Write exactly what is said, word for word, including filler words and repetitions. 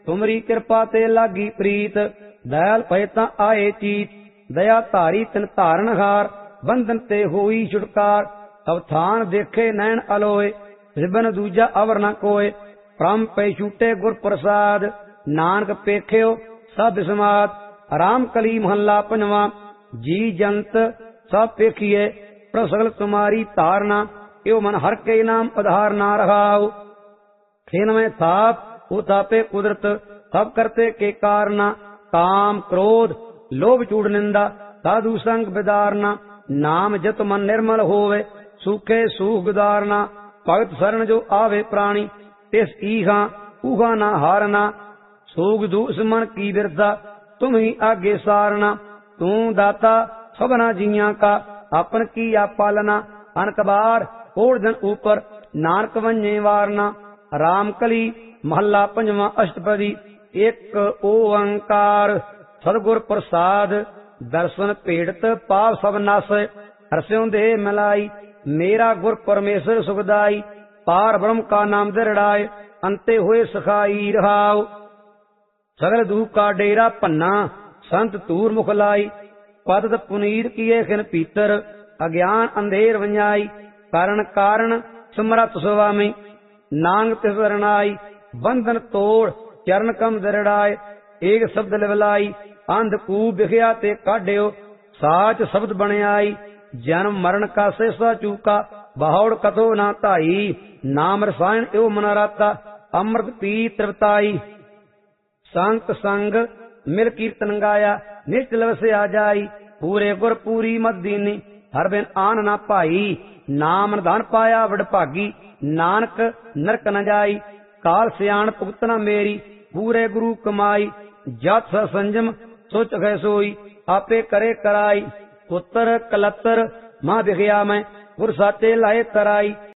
तुमरी कृपा ते लागी प्रीत, दयाल भय तां आए चीत। दया धारी तिन धारन हार, बंधन ते होई छुटकार। अवथान देखे नैन अलोए, रिबन दूजा अवर न कोय। परम पे छूटे गुर प्रसाद, नानक पेख्यो सब समाद। राम कली महला पंजवा। जी जंत सब पेखिए, प्रभ सगल तुम्हारी तारना। यो मन हर के नाम उधारना रहाओ। खेन में थाप उतापे कुदरत, सब करते के कारना। काम क्रोध लोभ चूड़ निंदा, साधु संग बिदारना। नाम जत मन निर्मल होवे, सूखे सूख गुदारना। भगत शरण जो आवे प्राणी, तिस ईहा ऊहा ना हारना। सूग दूस मन की बिरदा, तुम ही आगे सारना। तू दाता सबना जिया का, अपन की या पालना। अनक बार ओढ़ जन ऊपर, नानक वन्ये वारना। राम कली महला पंजवा अष्टपदी। एक ओंकार सदगुर प्रसाद, दर्शन पेड़त पाप सब नास। हर्ष्यों दे मिलाई, मेरा गुर परमेश्वर सुखदाई। पार ब्रह्म का नाम दृढ़ाय, अंते हुए सखाई रहाओ। सगल दुख का डेरा पन्ना, संत तूर मुख लाई। पद पुनीत किए खिन पीतर, अज्ञान अंधेर वंजाई। कारण कारण समरथ सुवामी, नांग तिस रणाई। बंधन तोड़ चरण कम दृढ़ाय, एक शब्द लिवलाई। अंधकूप बिखया ते काढ़्यो, साच शब्द बणियाई। जन्म मरण का शेषा चूका, बहौड़ कथो ना धाई। नाम रसायन एवं मन राता, अमृत पी तृप्ताई। संत संग मिल कीर्तन गाया, निश्चल से आ जाई। पूरे गुर पूरी मत दीनी, हर बिन आन ना पाई। नाम निधान पाया वडभागी, नानक नरक न जाई। काल सियाण भुगतना मेरी, पूरे गुरु कमाई। जत संजम सोच गए सोई, आपे करे कराई। पुत्र कलतर मां बिखया मैं, गुर साचे लाए तराई।